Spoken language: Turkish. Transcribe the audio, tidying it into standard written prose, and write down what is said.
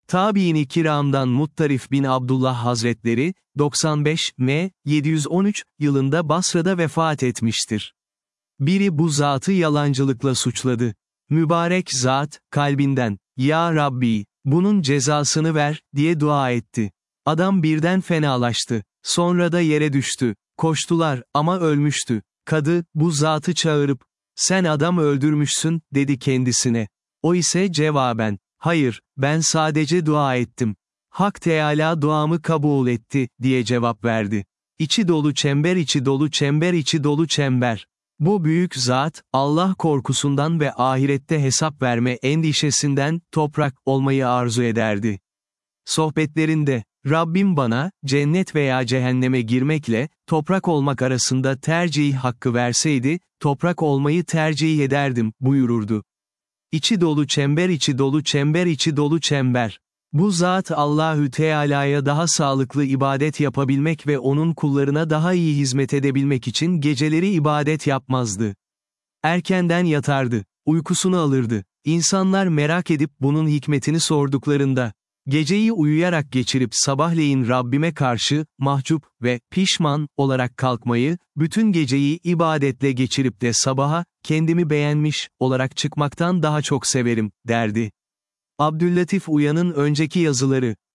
Tabiini kiramdan Muttarif bin Abdullah Hazretleri, 95 m. 713 yılında Basra'da vefat etmiştir. Biri bu zatı yalancılıkla suçladı. Mübarek zat, kalbinden, "Ya Rabbi, bunun cezasını ver," diye dua etti. Adam birden fenalaştı. Sonra da yere düştü. Koştular, ama ölmüştü. Kadı, bu zatı çağırıp, "Sen adam öldürmüşsün," dedi kendisine. O ise cevaben, "Hayır, ben sadece dua ettim. Hak Teâlâ duamı kabul etti," diye cevap verdi. İçi dolu çember, içi dolu çember, içi dolu çember. Bu büyük zat, Allah korkusundan ve ahirette hesap verme endişesinden, toprak olmayı arzu ederdi. Sohbetlerinde, "Rabbim bana, cennet veya cehenneme girmekle, toprak olmak arasında tercih hakkı verseydi, toprak olmayı tercih ederdim," buyururdu. İçi dolu çember, içi dolu çember, içi dolu çember. Bu zat Allahü Teala'ya daha sağlıklı ibadet yapabilmek ve onun kullarına daha iyi hizmet edebilmek için geceleri ibadet yapmazdı. Erkenden yatardı, uykusunu alırdı. İnsanlar merak edip bunun hikmetini sorduklarında, "Geceyi uyuyarak geçirip sabahleyin Rabbime karşı, mahcup ve pişman olarak kalkmayı, bütün geceyi ibadetle geçirip de sabaha, kendimi beğenmiş olarak çıkmaktan daha çok severim," derdi. Abdüllatif Uyan'ın önceki yazıları